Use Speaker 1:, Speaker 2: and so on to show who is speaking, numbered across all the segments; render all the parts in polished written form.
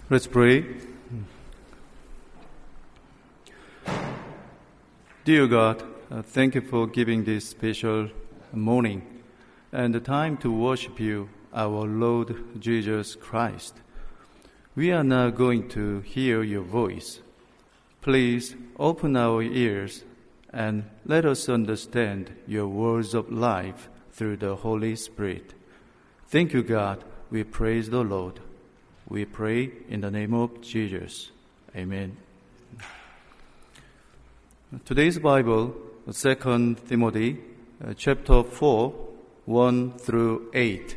Speaker 1: Let's pray. Dear God, thank you for giving this special morning and the time to worship you, our Lord Jesus Christ. We are now going to hear your voice. Please open our ears and let us understand your words of life through the Holy Spirit. Thank you, God. We praise the Lord. We pray in the name of Jesus. Amen. Today's Bible, 2 Timothy, chapter 4, 1 through 8.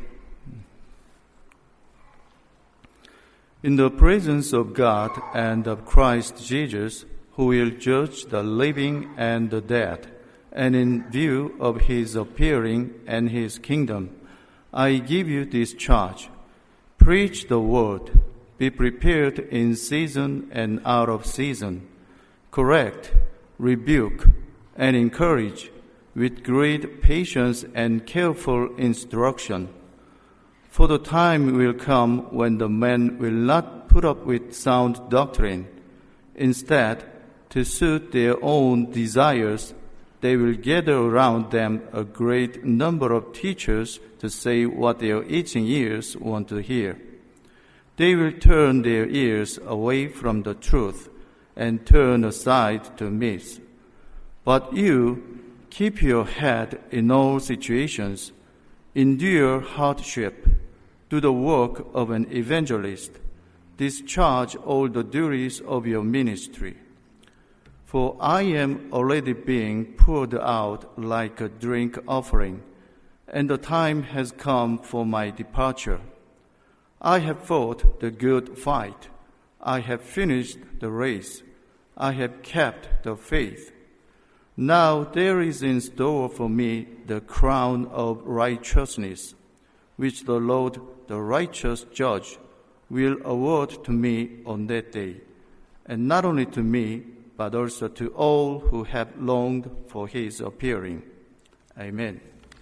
Speaker 1: In the presence of God and of Christ Jesus, who will judge the living and the dead, and in view of his appearing and his kingdom, I give you this charge. Preach the word. Be prepared in season and out of season. Correct, rebuke, and encourage with great patience and careful instruction. For the time will come when the men will not put up with sound doctrine. Instead, to suit their own desires, they will gather around them a great number of teachers to say what their itching ears want to hear. They will turn their ears away from the truth and turn aside to myths. But you keep your head in all situations, endure hardship, do the work of an evangelist, discharge all the duties of your ministry. For I am already being poured out like a drink offering, and the time has come for my departure. I have fought the good fight. I have finished the race. I have kept the faith. Now there is in store for me the crown of righteousness, which the Lord, the righteous judge, will award to me on that day, and not only to me, but also to all who have longed for his appearing. Amen.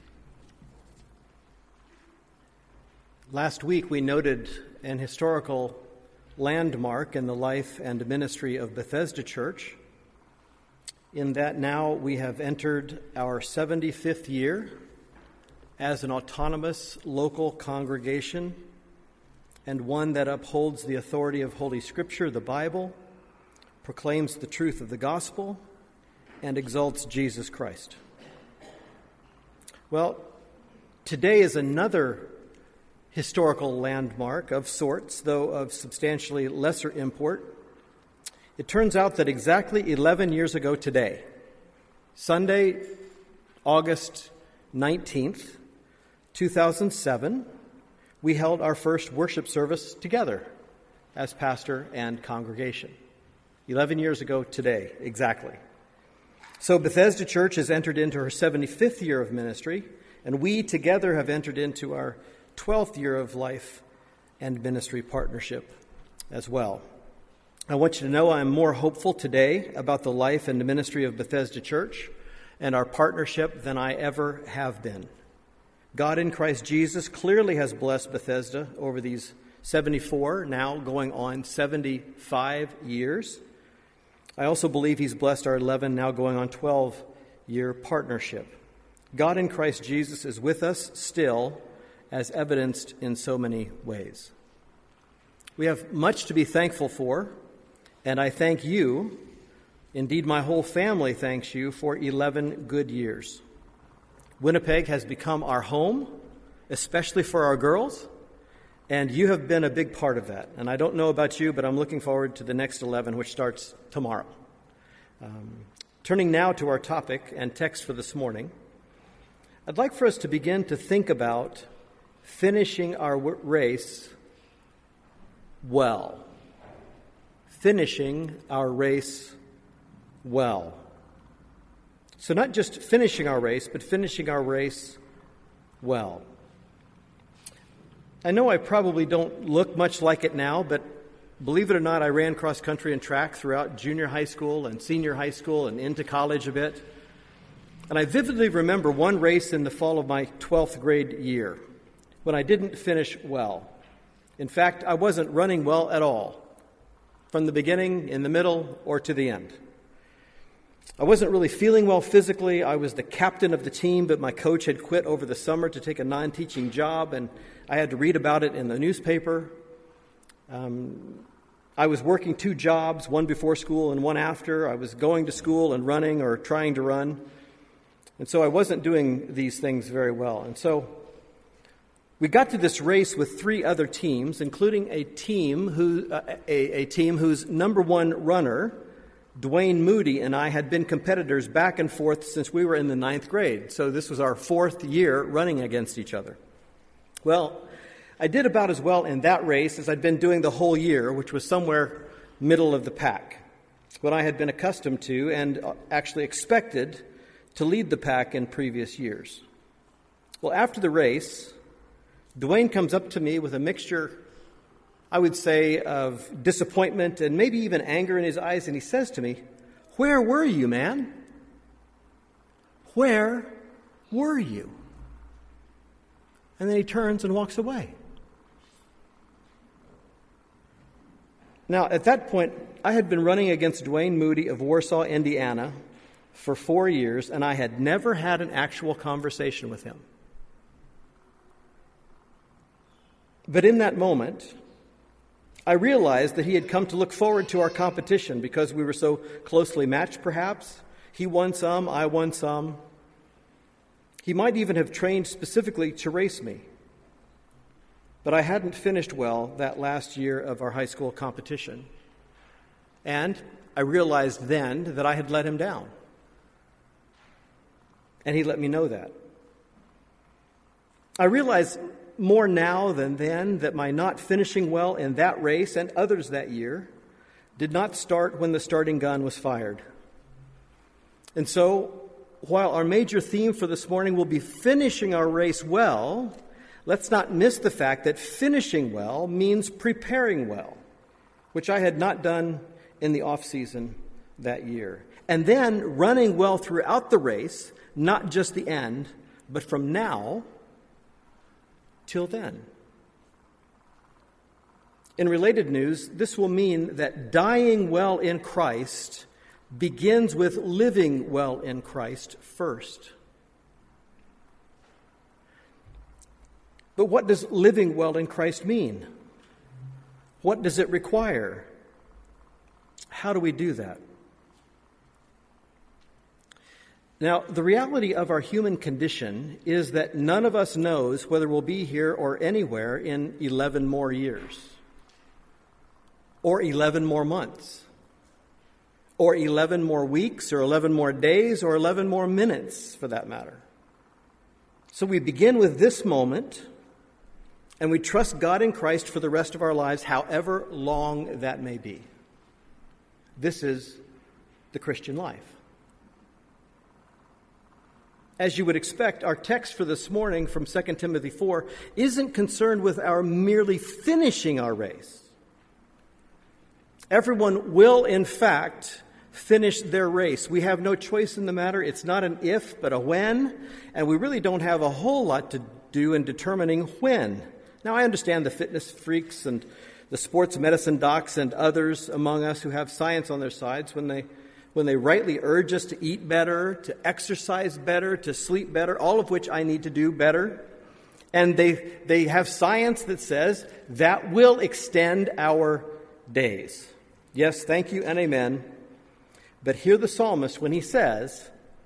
Speaker 2: Last week we noted an historical landmark in the life and ministry of Bethesda Church, in that now we have entered our 75th year as an autonomous local congregation and one that upholds the authority of Holy Scripture, the Bible, proclaims the truth of the gospel, and exalts Jesus Christ. Well, today is another historical landmark of sorts, though of substantially lesser import. It turns out that exactly 11 years ago today, Sunday, August 19th, 2007, we held our first worship service together as pastor and congregation. 11 years ago today, exactly. So Bethesda Church has entered into her 75th year of ministry, and we together have entered into our 12th year of life and ministry partnership as well. I want you to know I'm more hopeful today about the life and the ministry of Bethesda Church and our partnership than I ever have been. God in Christ Jesus clearly has blessed Bethesda over these 74, now going on 75 years. I also believe he's blessed our 11, now going on 12-year partnership. God in Christ Jesus is with us still, as evidenced in so many ways. We have much to be thankful for, and I thank you, indeed my whole family thanks you, for 11 good years. Winnipeg has become our home, especially for our girls, and you have been a big part of that. And I don't know about you, but I'm looking forward to the next 11, which starts tomorrow. Turning now to our topic and text for this morning, I'd like for us to begin to think about finishing our race well. Finishing our race well. So not just finishing our race, but finishing our race well. I know I probably don't look much like it now, but believe it or not, I ran cross country and track throughout junior high school and senior high school and into college a bit. And I vividly remember one race in the fall of my 12th grade year when I didn't finish well. In fact, I wasn't running well at all. from the beginning, in the middle, or to the end. I wasn't really feeling well physically. I was the captain of the team, but my coach had quit over the summer to take a non-teaching job, and I had to read about it in the newspaper. I was working 2 jobs, one before school and one after. I was going to school and running or trying to run. And so I wasn't doing these things very well. And so we got to this race with 3 other teams, including a team whose number 1 runner, Dwayne Moody, and I had been competitors back and forth since we were in the 9th grade. So this was our 4th year running against each other. Well, I did about as well in that race as I'd been doing the whole year, which was somewhere middle of the pack, what I had been accustomed to and actually expected to lead the pack in previous years. Well, after the race, Dwayne comes up to me with a mixture, I would say, of disappointment and maybe even anger in his eyes, and he says to me, "Where were you, man? Where were you?" And then he turns and walks away. Now, at that point, I had been running against Dwayne Moody of Warsaw, Indiana, for 4 years, and I had never had an actual conversation with him. But in that moment, I realized that he had come to look forward to our competition because we were so closely matched, perhaps. He won some, I won some. He might even have trained specifically to race me. But I hadn't finished well that last year of our high school competition. And I realized then that I had let him down. And he let me know that. I realize more now than then that my not finishing well in that race and others that year did not start when the starting gun was fired. And so, while our major theme for this morning will be finishing our race well, let's not miss the fact that finishing well means preparing well, which I had not done in the off-season that year. And then running well throughout the race, not just the end, but from now till then. In related news, this will mean that dying well in Christ begins with living well in Christ first. But what does living well in Christ mean? What does it require? How do we do that? Now, the reality of our human condition is that none of us knows whether we'll be here or anywhere in 11 more years, or 11 more months, or 11 more weeks, or 11 more days, or 11 more minutes, for that matter. So we begin with this moment, and we trust God in Christ for the rest of our lives, however long that may be. This is the Christian life. As you would expect, our text for this morning from 2 Timothy 4 isn't concerned with our merely finishing our race. Everyone will, in fact, finish their race. We have no choice in the matter. It's not an if, but a when, and we really don't have a whole lot to do in determining when. Now, I understand the fitness freaks and the sports medicine docs and others among us who have science on their sides when they rightly urge us to eat better, to exercise better, to sleep better, all of which I need to do better. And they have science that says that will extend our days. Yes, thank you and amen. But hear the psalmist when he says,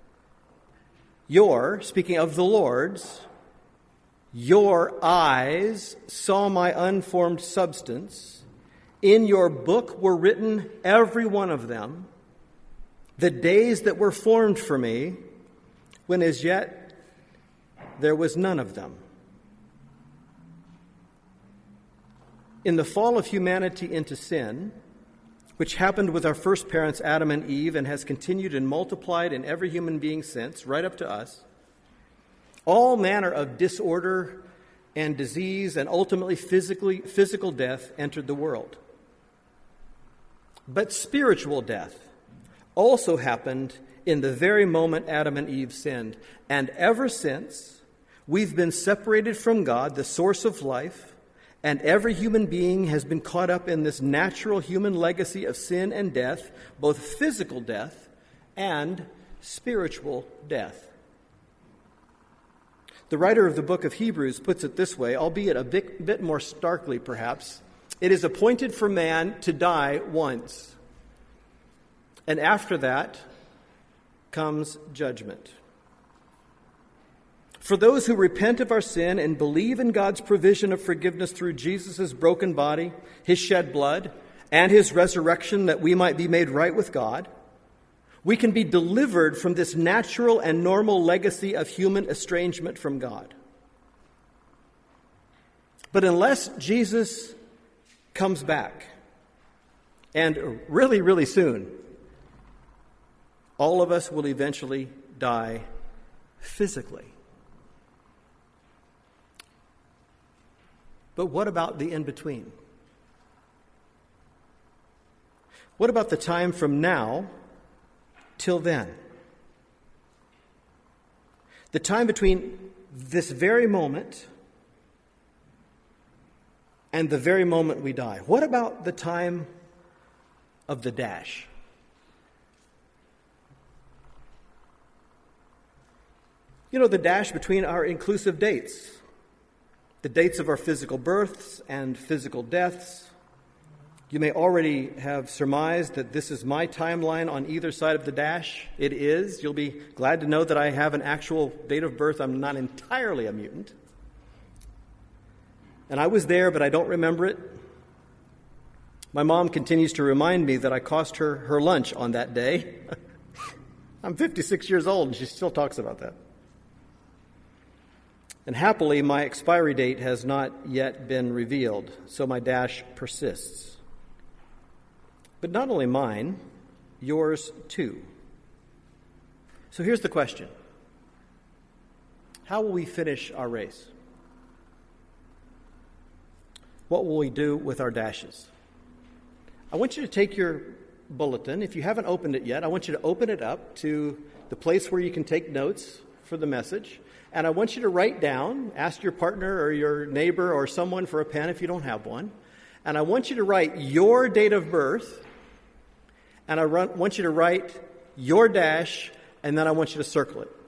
Speaker 2: speaking of the Lord's, your eyes saw my unformed substance. In your book were written, every one of them, the days that were formed for me, when as yet there was none of them. In the fall of humanity into sin, which happened with our first parents, Adam and Eve, and has continued and multiplied in every human being since, right up to us, all manner of disorder and disease and ultimately physical death entered the world. But spiritual death also happened in the very moment Adam and Eve sinned. And ever since, we've been separated from God, the source of life, And every human being has been caught up in this natural human legacy of sin and death, both physical death and spiritual death. The writer of the book of Hebrews puts it this way, albeit a bit more starkly perhaps. It is appointed for man to die once, and after that comes judgment. For those who repent of our sin and believe in God's provision of forgiveness through Jesus' broken body, his shed blood, and his resurrection that we might be made right with God, we can be delivered from this natural and normal legacy of human estrangement from God. But unless Jesus comes back, and really, really soon, all of us will eventually die physically. But what about the in-between? What about the time from now till then? The time between this very moment and the very moment we die. What about the time of the dash? You know, the dash between our inclusive dates. The dates of our physical births and physical deaths. You may already have surmised that this is my timeline on either side of the dash. It is. You'll be glad to know that I have an actual date of birth. I'm not entirely a mutant. And I was there, but I don't remember it. My mom continues to remind me that I cost her lunch on that day. I'm 56 years old, and she still talks about that. And happily, my expiry date has not yet been revealed, so my dash persists. But not only mine, yours too. So here's the question. How will we finish our race? What will we do with our dashes? I want you to take your bulletin. If you haven't opened it yet, I want you to open it up to the place where you can take notes for the message. And I want you to write down, ask your partner or your neighbor or someone for a pen if you don't have one. And I want you to write your date of birth. And I want you to write your dash, and then I want you to circle it.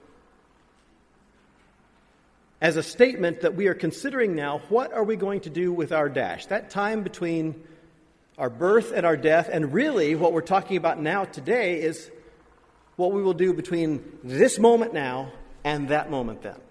Speaker 2: As a statement that we are considering now, what are we going to do with our dash? That time between our birth and our death, and really what we're talking about now today is what we will do between this moment now and that moment then.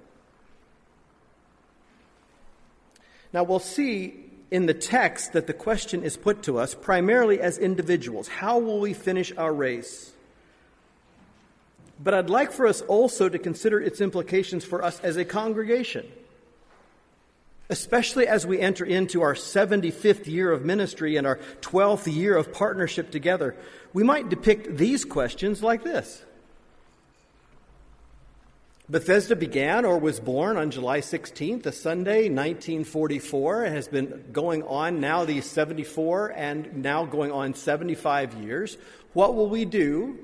Speaker 2: Now we'll see in the text that the question is put to us primarily as individuals. How will we finish our race? But I'd like for us also to consider its implications for us as a congregation, especially as we enter into our 75th year of ministry and our 12th year of partnership together. We might depict these questions like this. Bethesda began or was born on July 16th, a Sunday, 1944. It has been going on now these 74 and now going on 75 years. What will we do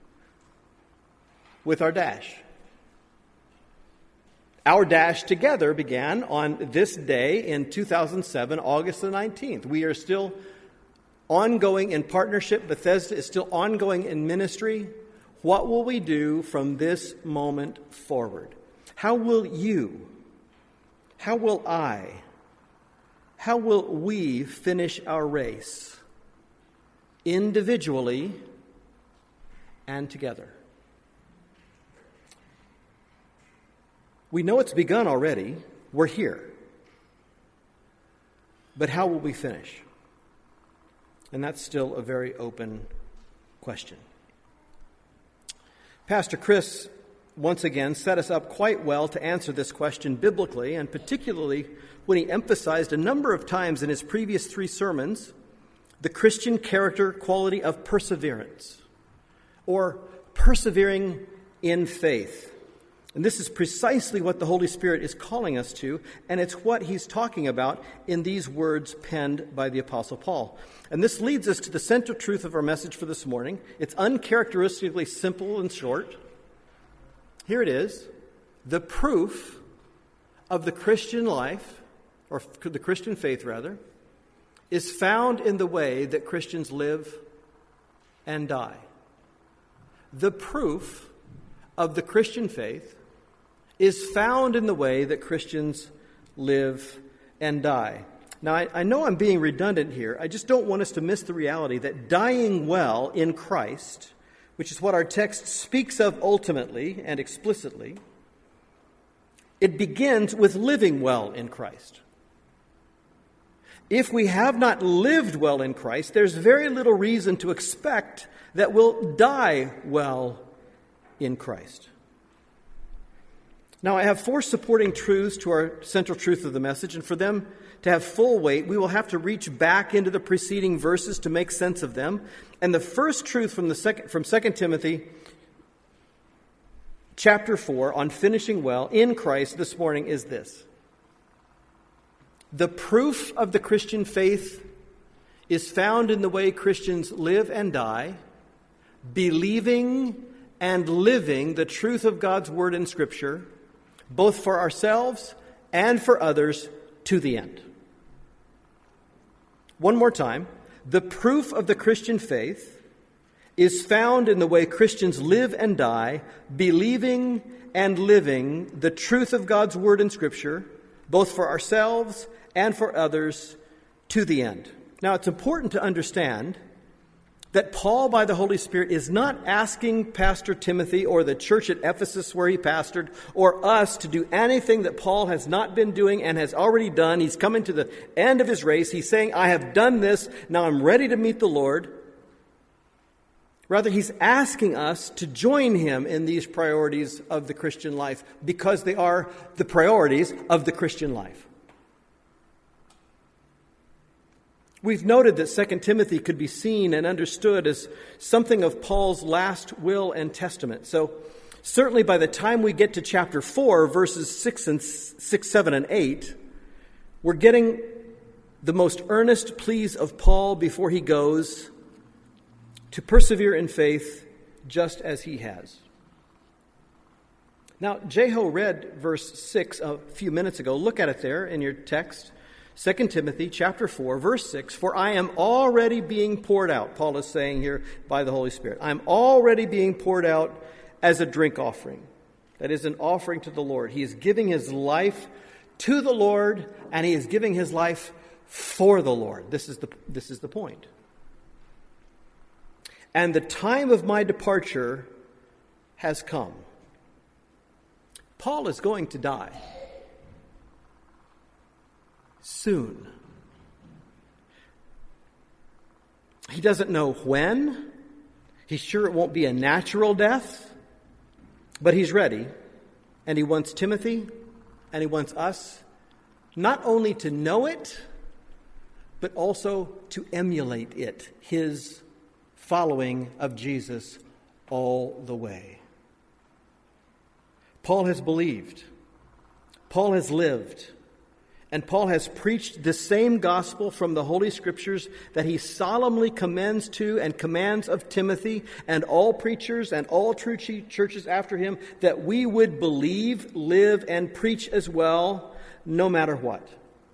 Speaker 2: with our dash? Our dash together began on this day in 2007, August the 19th. We are still ongoing in partnership. Bethesda is still ongoing in ministry. What will we do from this moment forward? How will you, how will I, how will we finish our race? Individually and together. We know it's begun already. We're here. But how will we finish? And that's still a very open question. Pastor Chris, once again, set us up quite well to answer this question biblically, and particularly when he emphasized a number of times in his previous 3 sermons the Christian character quality of perseverance, or persevering in faith. And this is precisely what the Holy Spirit is calling us to, and it's what he's talking about in these words penned by the Apostle Paul. And this leads us to the central truth of our message for this morning. It's uncharacteristically simple and short. Here it is. The proof of the Christian life, or the Christian faith rather, is found in the way that Christians live and die. The proof of the Christian faith is found in the way that Christians live and die. Now, I know I'm being redundant here. I just don't want us to miss the reality that dying well in Christ, which is what our text speaks of ultimately and explicitly, it begins with living well in Christ. If we have not lived well in Christ, there's very little reason to expect that we'll die well in Christ. Now, I have 4 supporting truths to our central truth of the message, and for them to have full weight, we will have to reach back into the preceding verses to make sense of them. And the first truth from 2 Timothy chapter 4 on finishing well in Christ this morning is this. The proof of the Christian faith is found in the way Christians live and die, believing and living the truth of God's word in Scripture, both for ourselves and for others, to the end. One more time. The proof of the Christian faith is found in the way Christians live and die, believing and living the truth of God's word in Scripture, both for ourselves and for others, to the end. Now, it's important to understand that Paul, by the Holy Spirit, is not asking Pastor Timothy or the church at Ephesus where he pastored or us to do anything that Paul has not been doing and has already done. He's coming to the end of his race. He's saying, I have done this. Now I'm ready to meet the Lord. Rather, he's asking us to join him in these priorities of the Christian life because they are the priorities of the Christian life. We've noted that 2 Timothy could be seen and understood as something of Paul's last will and testament. So certainly by the time we get to chapter 4, verses 6, 7, and 8, we're getting the most earnest pleas of Paul before he goes to persevere in faith just as he has. Now, Jeho read verse 6 a few minutes ago. Look at it there in your text. 2 Timothy chapter 4, verse 6, for I am already being poured out, Paul is saying here by the Holy Spirit. I'm already being poured out as a drink offering. That is an offering to the Lord. He is giving his life to the Lord, and he is giving his life for the Lord. This is the point. And the time of my departure has come. Paul is going to die. Soon. He doesn't know when. He's sure it won't be a natural death. But he's ready. And he wants Timothy and he wants us not only to know it, but also to emulate it, his following of Jesus all the way. Paul has believed. Paul has lived. And Paul has preached the same gospel from the Holy Scriptures that he solemnly commends to and commands of Timothy and all preachers and all true churches after him, that we would believe, live, and preach as well, no matter what.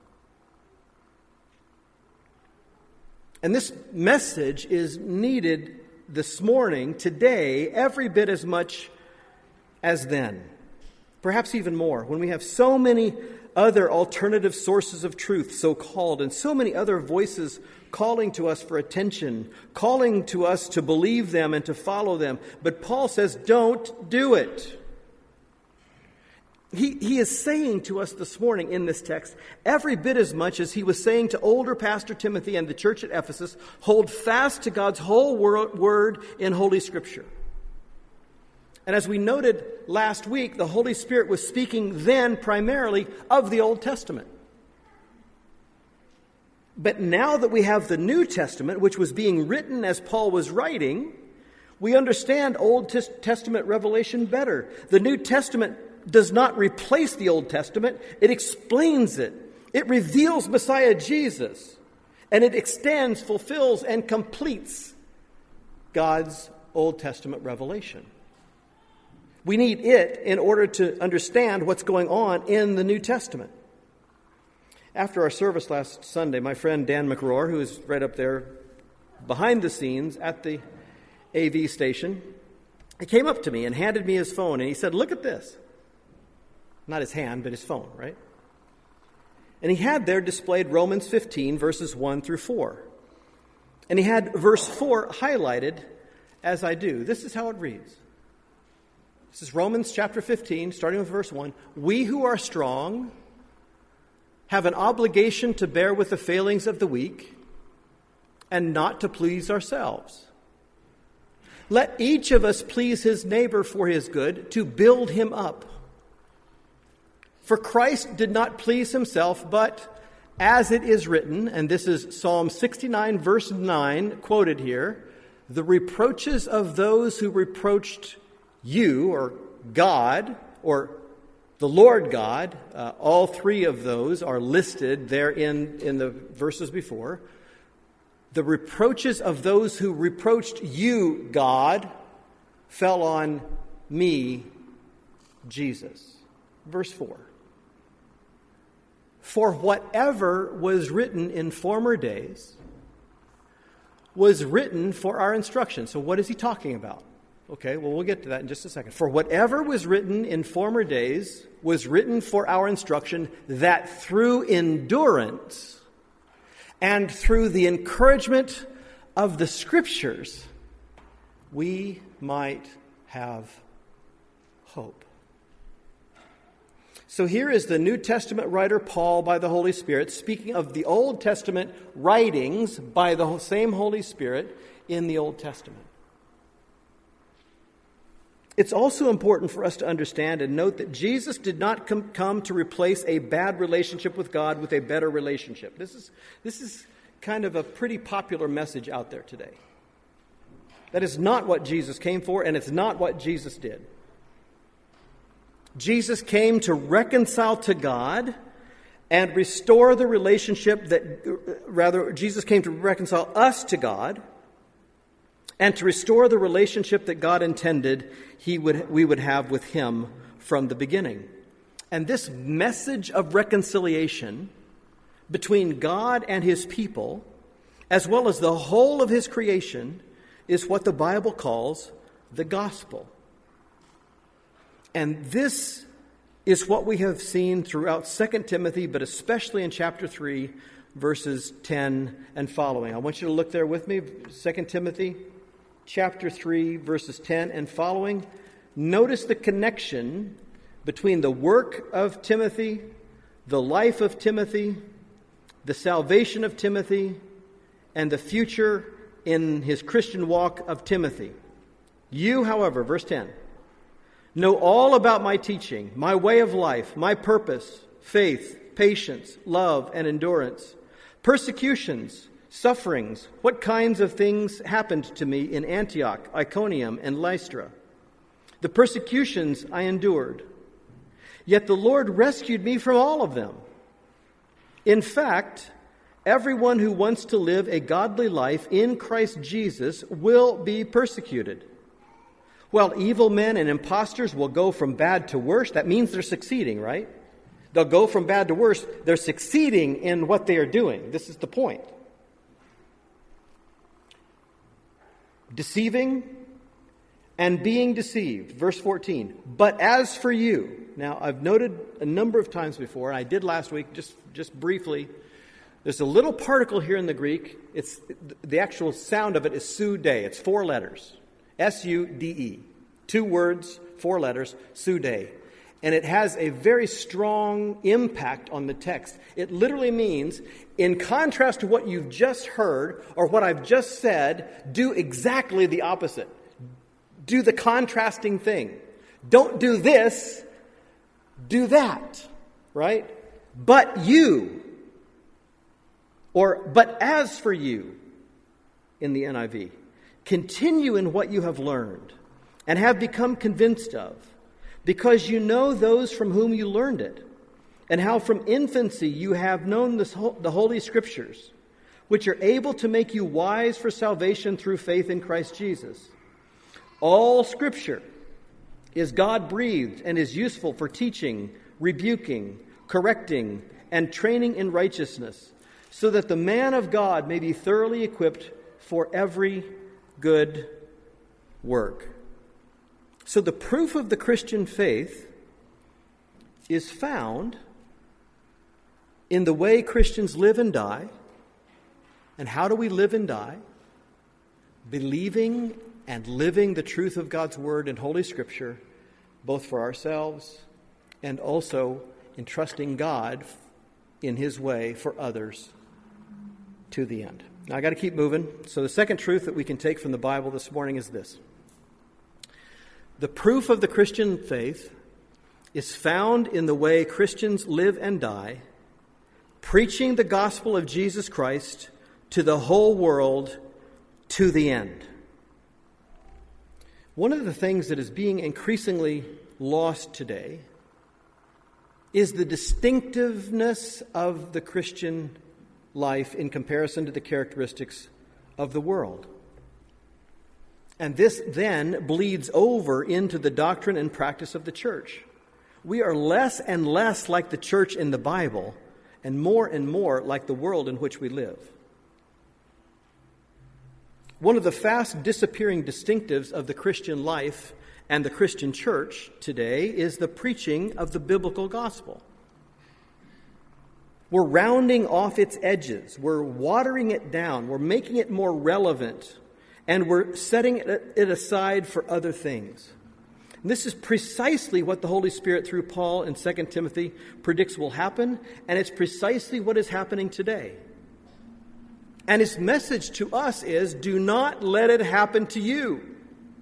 Speaker 2: And this message is needed this morning, today, every bit as much as then. Perhaps even more, when we have so many other alternative sources of truth, so-called, and so many other voices calling to us for attention, calling to us to believe them and to follow them. But Paul says, don't do it. He is saying to us this morning in this text, every bit as much as he was saying to older Pastor Timothy and the church at Ephesus, hold fast to God's whole word in Holy Scripture. And as we noted last week, the Holy Spirit was speaking then primarily of the Old Testament. But now that we have the New Testament, which was being written as Paul was writing, we understand Old Testament revelation better. The New Testament does not replace the Old Testament. It explains it. It reveals Messiah Jesus. And it extends, fulfills, and completes God's Old Testament revelation. We need it in order to understand what's going on in the New Testament. After our service last Sunday, my friend Dan McRohr, who is right up there behind the scenes at the AV station, he came up to me and handed me his phone, and he said, "Look at this." Not his hand, but his phone, right? And he had there displayed Romans 15, verses 1 through 4. And he had verse 4 highlighted as I do. This is how it reads. This is Romans chapter 15, starting with verse 1. "We who are strong have an obligation to bear with the failings of the weak and not to please ourselves. Let each of us please his neighbor for his good, to build him up. For Christ did not please himself, but as it is written," and this is Psalm 69, verse 9, quoted here, "the reproaches of those who reproached you," or God, or the Lord God, all three of those are listed there in the verses before. "The reproaches of those who reproached you, God, fell on me, Jesus." Verse 4. "For whatever was written in former days was written for our instruction." So what is he talking about? Okay, well, we'll get to that in just a second. "For whatever was written in former days was written for our instruction, that through endurance and through the encouragement of the Scriptures we might have hope." So here is the New Testament writer Paul by the Holy Spirit speaking of the Old Testament writings by the same Holy Spirit in the Old Testament. It's also important for us to understand and note that Jesus did not come to replace a bad relationship with God with a better relationship. This is kind of a pretty popular message out there today. That is not what Jesus came for, and it's not what Jesus did. Jesus came to reconcile to God and restore the relationship Jesus came to reconcile us to God and to restore the relationship that God intended we would have with him from the beginning. And this message of reconciliation between God and his people, as well as the whole of his creation, is what the Bible calls the gospel. And this is what we have seen throughout 2 Timothy, but especially in chapter 3, verses 10 and following. I want you to look there with me, 2 Timothy chapter 3, verses 10 and following. Notice the connection between the work of Timothy, the life of Timothy, the salvation of Timothy, and the future in his Christian walk of Timothy. "You, however," verse 10, "know all about my teaching, my way of life, my purpose, faith, patience, love, and endurance, persecutions, sufferings, what kinds of things happened to me in Antioch, Iconium, and Lystra. The persecutions I endured. Yet the Lord rescued me from all of them. In fact, everyone who wants to live a godly life in Christ Jesus will be persecuted. While evil men and impostors will go from bad to worse, that means they're succeeding, right? They'll go from bad to worse. They're succeeding in what they are doing. This is the point. Deceiving and being deceived. Verse 14. But as for you, now I've noted a number of times before, and I did last week, just briefly, there's a little particle here in the Greek. It's the actual sound of it is sude. It's 4 letters. S-U-D-E. 2 words, 4 letters, sude. And it has a very strong impact on the text. It literally means, in contrast to what you've just heard or what I've just said, do exactly the opposite. Do the contrasting thing. Don't do this, do that, right? But you, or but as for you in the NIV, continue in what you have learned and have become convinced of, because you know those from whom you learned it, and how from infancy you have known the Holy Scriptures, which are able to make you wise for salvation through faith in Christ Jesus. All Scripture is God-breathed and is useful for teaching, rebuking, correcting, and training in righteousness, so that the man of God may be thoroughly equipped for every good work. So the proof of the Christian faith is found in the way Christians live and die. And how do we live and die? Believing and living the truth of God's Word and Holy Scripture, both for ourselves and also in trusting God in His way for others to the end. Now, I got to keep moving. So the second truth that we can take from the Bible this morning is this. The proof of the Christian faith is found in the way Christians live and die, preaching the gospel of Jesus Christ to the whole world to the end. One of the things that is being increasingly lost today is the distinctiveness of the Christian life in comparison to the characteristics of the world. And this then bleeds over into the doctrine and practice of the church. We are less and less like the church in the Bible and more like the world in which we live. One of the fast disappearing distinctives of the Christian life and the Christian church today is the preaching of the biblical gospel. We're rounding off its edges. We're watering it down. We're making it more relevant. And we're setting it aside for other things. And this is precisely what the Holy Spirit, through Paul in 2 Timothy, predicts will happen. And it's precisely what is happening today. And his message to us is, do not let it happen to you.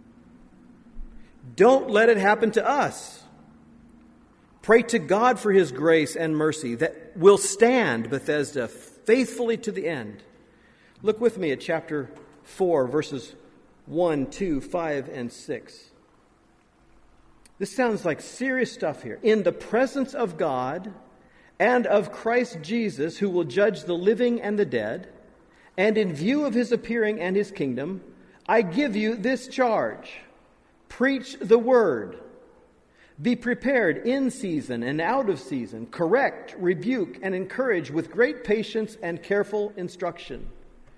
Speaker 2: Don't let it happen to us. Pray to God for His grace and mercy that will stand, Bethesda, faithfully to the end. Look with me at chapter 4, verses 1, 2, 5, and 6. This sounds like serious stuff here. In the presence of God and of Christ Jesus, who will judge the living and the dead, and in view of His appearing and His kingdom, I give you this charge. Preach the word. Be prepared in season and out of season. Correct, rebuke, and encourage with great patience and careful instruction.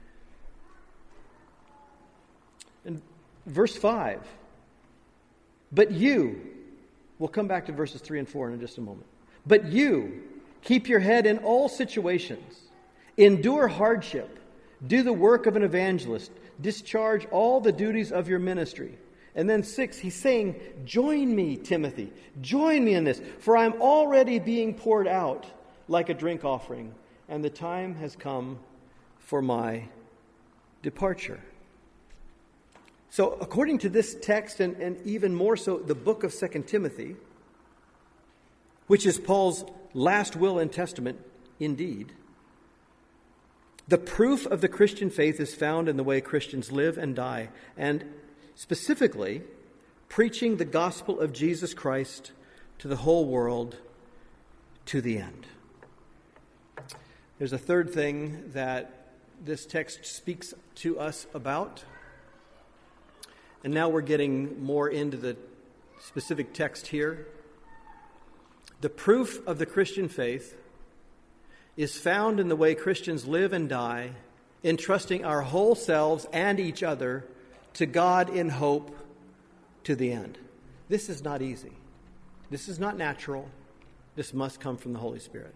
Speaker 2: And verse 5. But you, we'll come back to verses 3 and 4 in just a moment. But you, keep your head in all situations. Endure hardship. Do the work of an evangelist. Discharge all the duties of your ministry. And then 6, he's saying, join me, Timothy. Join me in this, for I'm already being poured out like a drink offering, and the time has come for my departure. So according to this text, and even more so the book of 2 Timothy, which is Paul's last will and testament indeed, the proof of the Christian faith is found in the way Christians live and die, and specifically preaching the gospel of Jesus Christ to the whole world to the end. There's a third thing that this text speaks to us about. And now we're getting more into the specific text here. The proof of the Christian faith is found in the way Christians live and die, entrusting our whole selves and each other to God in hope to the end. This is not easy. This is not natural. This must come from the Holy Spirit.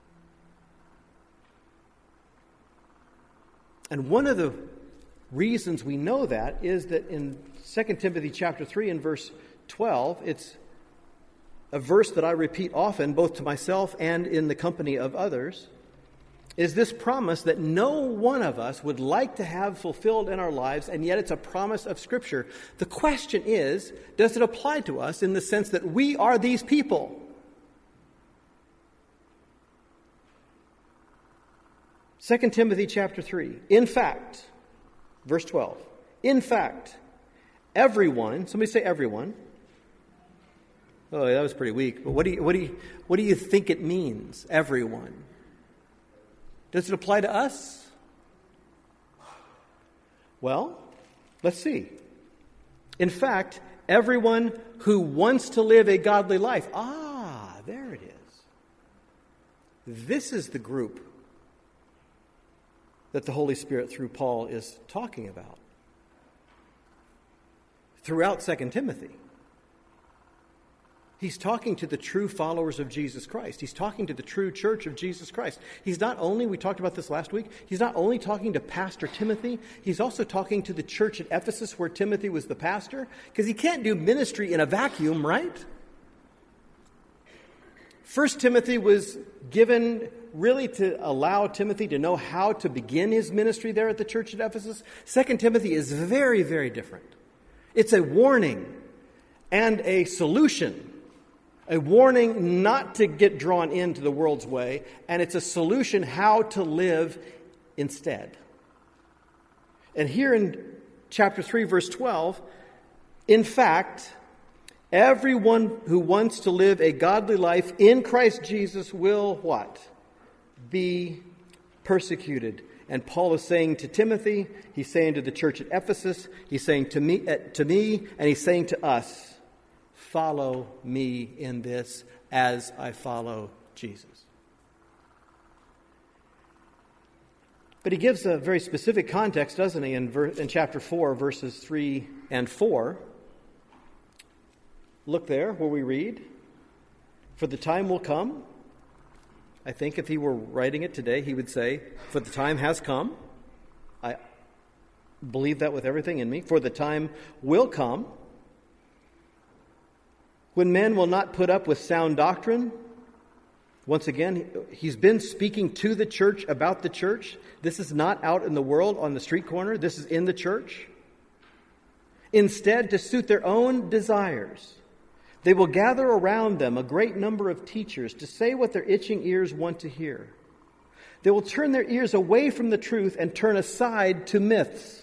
Speaker 2: And one of the reasons we know that is that in 2 Timothy chapter 3 and verse 12, it's a verse that I repeat often, both to myself and in the company of others, is this promise that no one of us would like to have fulfilled in our lives, and yet it's a promise of Scripture. The question is, does it apply to us in the sense that we are these people? 2 Timothy chapter 3. In fact, verse 12. In fact, everyone, somebody say everyone. Oh, that was pretty weak. But what do you think it means, everyone? Does it apply to us? Well, let's see. In fact, everyone who wants to live a godly life. Ah, there it is. This is the group that the Holy Spirit, through Paul, is talking about throughout 2 Timothy. He's talking to the true followers of Jesus Christ. He's talking to the true church of Jesus Christ. He's not only, we talked about this last week, he's not only talking to Pastor Timothy, he's also talking to the church at Ephesus where Timothy was the pastor, because he can't do ministry in a vacuum, right? 1 Timothy was given really to allow Timothy to know how to begin his ministry there at the church at Ephesus. 2 Timothy is very, very different. It's a warning and a solution. A warning not to get drawn into the world's way, and it's a solution how to live instead. And here in chapter 3, verse 12, in fact, everyone who wants to live a godly life in Christ Jesus will what? Be persecuted. And Paul is saying to Timothy, he's saying to the church at Ephesus, he's saying to me, and he's saying to us, follow me in this as I follow Jesus. But he gives a very specific context, doesn't he, in chapter 4, verses 3 and 4. Look there where we read, "For the time will come." I think if he were writing it today, he would say, "For the time has come." I believe that with everything in me. "For the time will come when men will not put up with sound doctrine." Once again, he's been speaking to the church about the church. This is not out in the world on the street corner. This is in the church. "Instead, to suit their own desires, they will gather around them a great number of teachers to say what their itching ears want to hear. They will turn their ears away from the truth and turn aside to myths."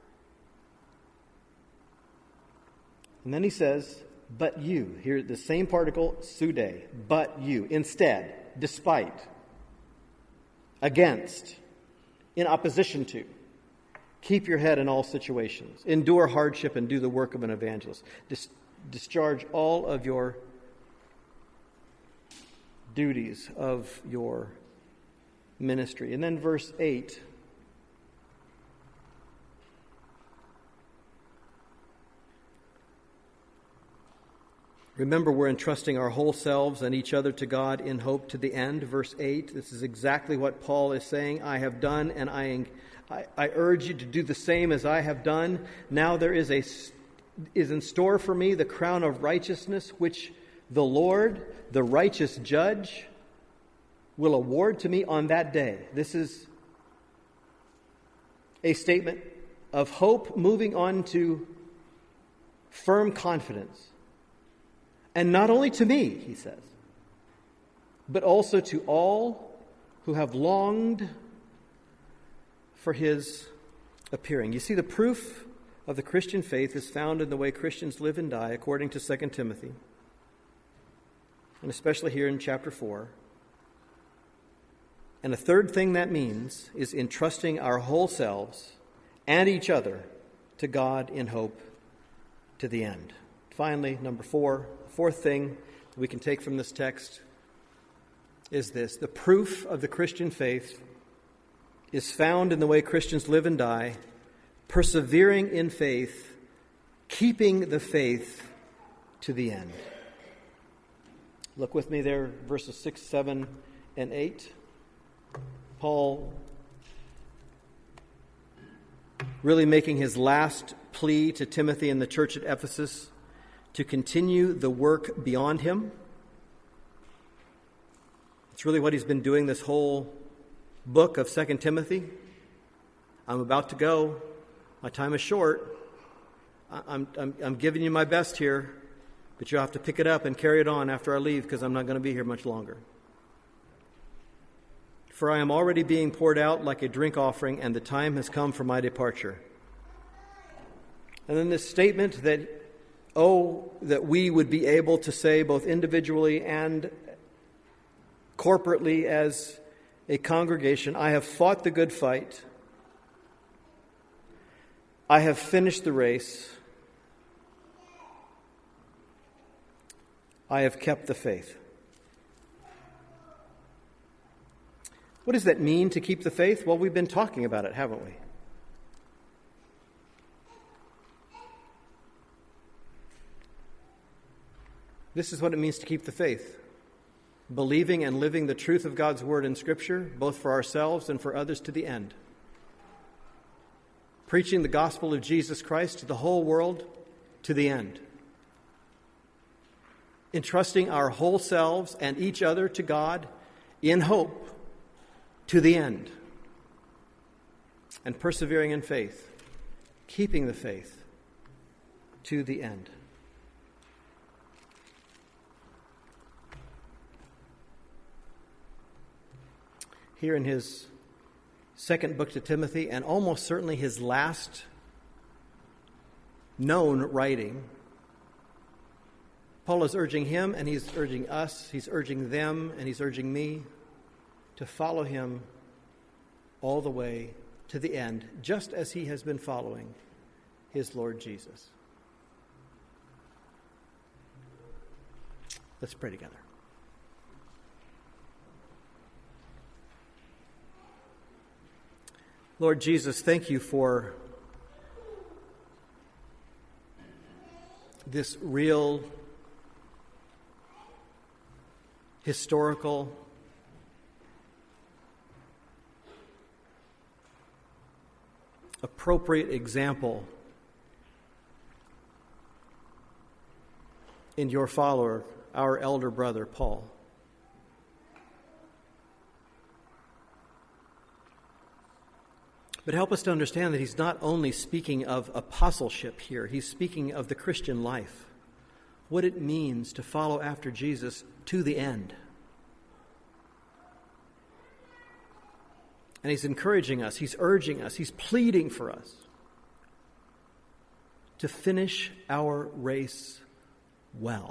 Speaker 2: And then he says, "But you," here the same particle, sude, "but you," instead, despite, against, in opposition to, keep your head in all situations, endure hardship and do the work of an evangelist. Discharge all of your duties of your ministry. And then verse 8. Remember, we're entrusting our whole selves and each other to God in hope to the end. Verse 8, this is exactly what Paul is saying. "I have done, and I urge you to do the same as I have done. Now there is in store for me the crown of righteousness, which the Lord, the righteous judge, will award to me on that day." This is a statement of hope moving on to firm confidence. "And not only to me," he says, "but also to all who have longed for his appearing." You see, the proof of the Christian faith is found in the way Christians live and die, according to 2 Timothy, and especially here in chapter 4. And a third thing that means is entrusting our whole selves and each other to God in hope to the end. Finally, number 4, the fourth thing we can take from this text is this: the proof of the Christian faith is found in the way Christians live and die, persevering in faith, keeping the faith to the end. Look with me there, verses 6, 7, and 8. Paul really making his last plea to Timothy and the church at Ephesus to continue the work beyond him. It's really what he's been doing this whole book of 2 Timothy. I'm about to go. My time is short. I'm giving you my best here, but you'll have to pick it up and carry it on after I leave, because I'm not going to be here much longer. "For I am already being poured out like a drink offering, and the time has come for my departure." And then this statement that, that we would be able to say both individually and corporately as a congregation, "I have fought the good fight. I have finished the race. I have kept the faith." What does that mean to keep the faith? Well, we've been talking about it, haven't we? This is what it means to keep the faith. Believing and living the truth of God's word in Scripture, both for ourselves and for others, to the end. Preaching the gospel of Jesus Christ to the whole world, to the end. Entrusting our whole selves and each other to God in hope, to the end. And persevering in faith, keeping the faith to the end. Here in his second book to Timothy, and almost certainly his last known writing, Paul is urging him, and he's urging us, he's urging them, and he's urging me to follow him all the way to the end, just as he has been following his Lord Jesus. Let's pray together. Lord Jesus, thank you for this real, historical, appropriate example in your follower, our elder brother, Paul. But help us to understand that he's not only speaking of apostleship here, he's speaking of the Christian life, what it means to follow after Jesus to the end. And he's encouraging us, he's urging us, he's pleading for us to finish our race well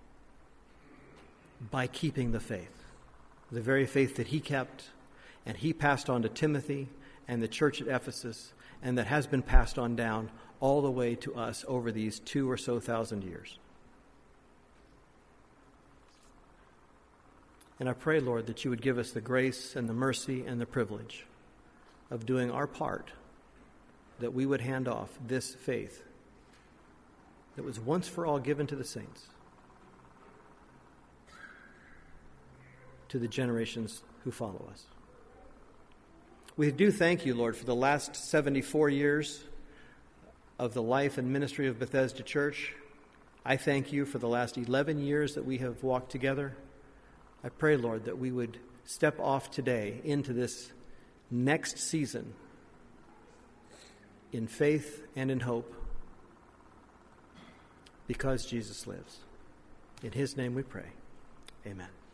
Speaker 2: by keeping the faith, the very faith that he kept and he passed on to Timothy and the church at Ephesus, and that has been passed on down all the way to us over these 2,000 or so years. And I pray, Lord, that you would give us the grace and the mercy and the privilege of doing our part, that we would hand off this faith that was once for all given to the saints, to the generations who follow us. We do thank you, Lord, for the last 74 years of the life and ministry of Bethesda Church. I thank you for the last 11 years that we have walked together. I pray, Lord, that we would step off today into this next season in faith and in hope, because Jesus lives. In his name we pray. Amen.